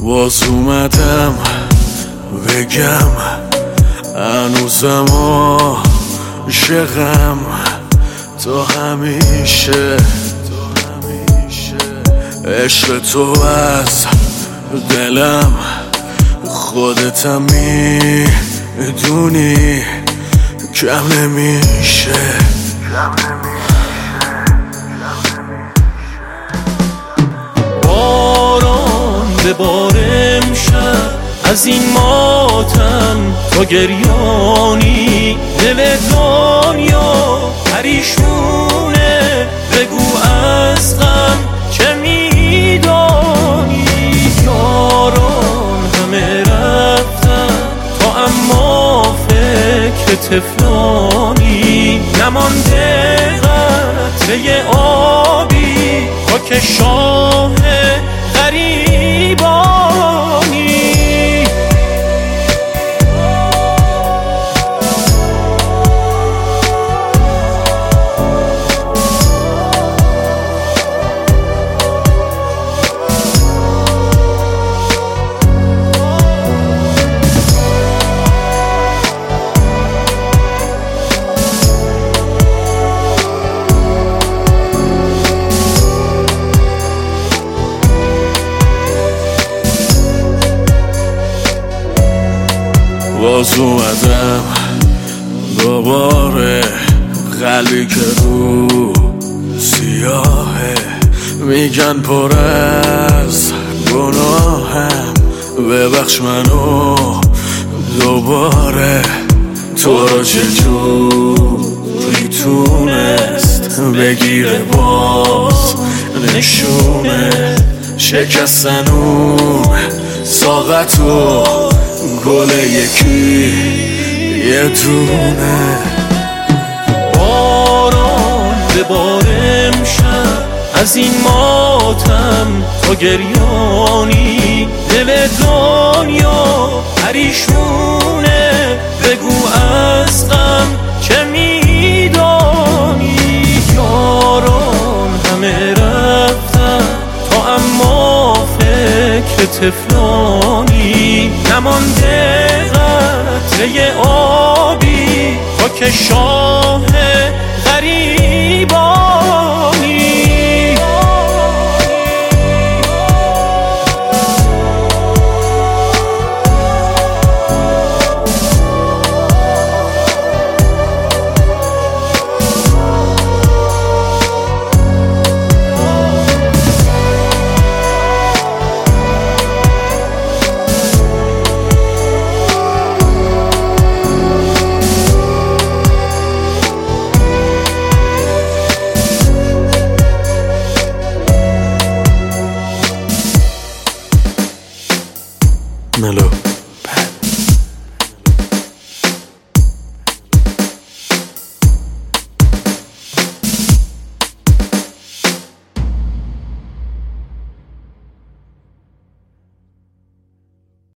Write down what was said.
باز اومدم بگم هنوزم عاشقم تا همیشه. عشق تو از دلم خودتم میدونی کم نمیشه. باران ببار امشب از این ماتم تا گریانی، دل دنیا پریشونه بگو از غم چه میدانی. یاران همه رفتن تا اما فکر طفلانی، نمانده قطره آبی خاک شاه غریبانی. باز اومدم دوباره، قلبی که رو سیاهه میگن پر از گناهم، ببخش منو دوباره. تو رو چجوری تونست بگیره باز نشونه شکستن اون ساقتو گل یکی یه دونه. باران ببار امشب از این ماتم تا گریانی، دل دنیا پریشونه بگو از غم چه میدانی. یاران همه رفتن تا اما فکر طفلانی، نمانده قطره آبی خاک شاه غریبانی. Mellow.